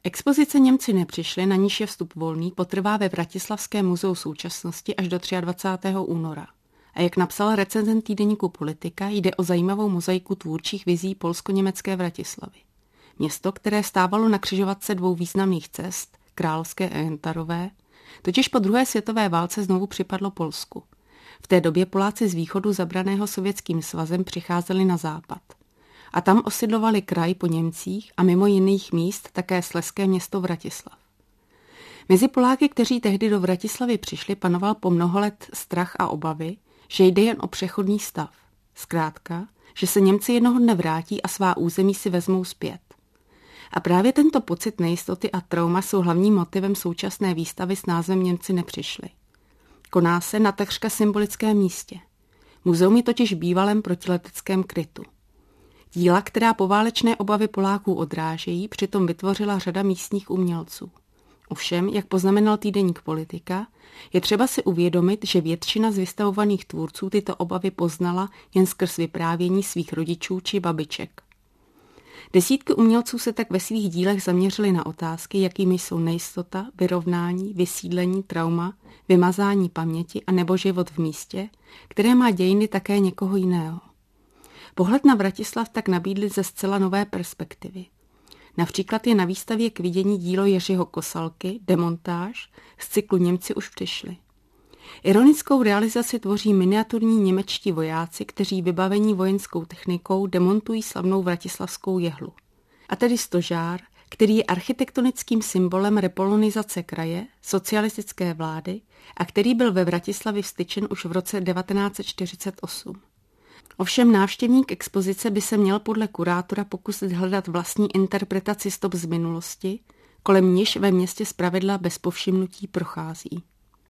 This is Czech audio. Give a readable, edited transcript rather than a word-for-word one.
Expozice Němci nepřišli, na níž je vstup volný, potrvá ve Vratislavském muzeu současnosti až do 23. února. A jak napsal recenzent týdeníku Politika, jde o zajímavou mozaiku tvůrčích vizí polsko-německé Vratislavy. Město, které stávalo na křižovatce dvou významných cest, Královské a Jentarové, totiž po druhé světové válce znovu připadlo Polsku. V té době Poláci z východu zabraného Sovětským svazem přicházeli na západ. A tam osidlovali kraj po Němcích a mimo jiných míst také slezské město Vratislav. Mezi Poláky, kteří tehdy do Vratislavy přišli, panoval po mnoho let strach a obavy, že jde jen o přechodný stav. Zkrátka, že se Němci jednoho dne vrátí a svá území si vezmou zpět. A právě tento pocit nejistoty a trauma jsou hlavním motivem současné výstavy s názvem Němci nepřišli. Koná se na takřka symbolickém místě. Muzeum je totiž bývalém protileteckém krytu. Díla, která poválečné obavy Poláků odrážejí, přitom vytvořila řada místních umělců. Ovšem, jak poznamenal týdeník Politika, je třeba si uvědomit, že většina z vystavovaných tvůrců tyto obavy poznala jen skrz vyprávění svých rodičů či babiček. Desítky umělců se tak ve svých dílech zaměřily na otázky, jakými jsou nejistota, vyrovnání, vysídlení, trauma, vymazání paměti a nebo život v místě, které má dějiny také někoho jiného. Pohled na Vratislav tak nabídli ze zcela nové perspektivy. Například je na výstavě k vidění dílo Jiřího Kosalky, Demontáž, z cyklu Němci už přišli. Ironickou realizaci tvoří miniaturní němečtí vojáci, kteří vybavení vojenskou technikou demontují slavnou vratislavskou jehlu. A tedy stožár, který je architektonickým symbolem repolonizace kraje, socialistické vlády a který byl ve Vratislavi vstyčen už v roce 1948. Ovšem návštěvník expozice by se měl podle kurátora pokusit hledat vlastní interpretaci stop z minulosti, kolem níž ve městě zpravidla bez povšimnutí prochází.